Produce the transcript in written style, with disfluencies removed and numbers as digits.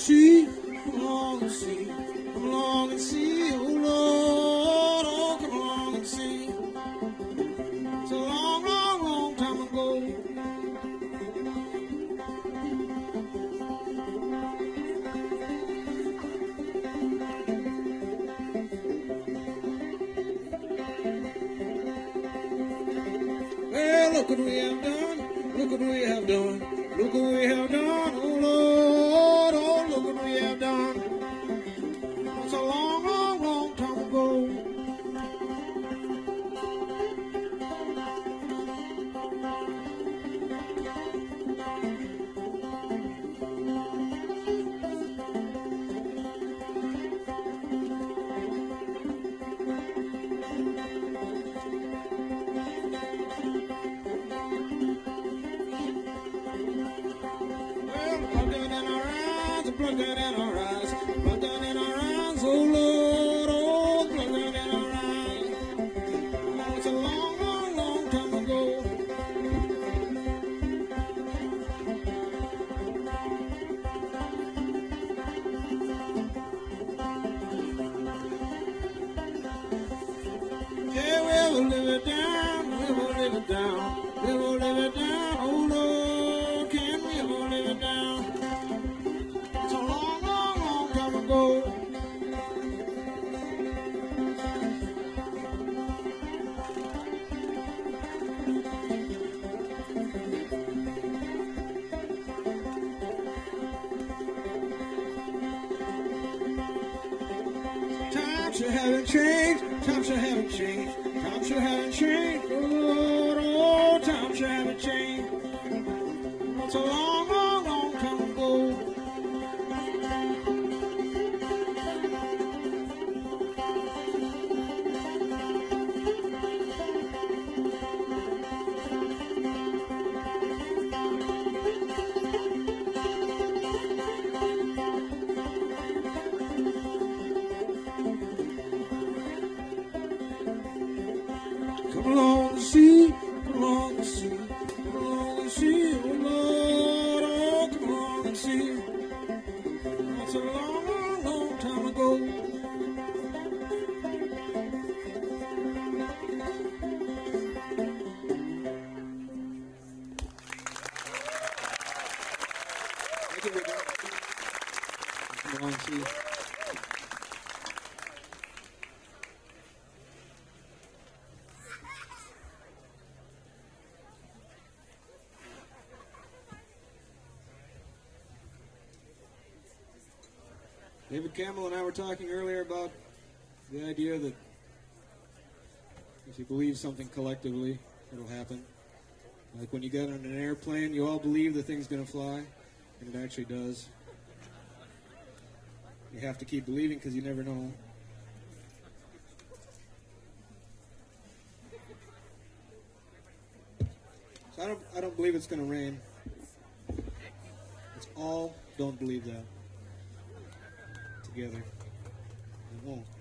see, come along and see, come along and see, oh Lord, oh come along and see. It's a long, long, long time ago. Well, look what we have done, look what we have done, look what we have done, oh Lord, oh look what we have done. It's a long, long, long time ago. Blood in our eyes, blood in our eyes, oh Lord, oh, blood in our eyes. Oh, it's a long, long, long time ago. Yeah, we will live it down, we will live it down, we will live it down, oh Lord, can we ever live it down? It's a long, long, long time ago. Times you haven't changed, times you haven't changed, times you haven't changed, oh Lord, oh, times you haven't changed. It's a long, long, long time ago. Come along and see, come along and see, come along and see, oh Lord, oh, come along and see. That's a long, long, long time ago. Thank you, Victor. Come along and see. David Campbell and I were talking earlier about the idea that if you believe something collectively, it'll happen. Like when you get on an airplane, you all believe the thing's going to fly, and it actually does. You have to keep believing because you never know. So I don't believe it's going to rain. It's all don't believe that. Together. It won't.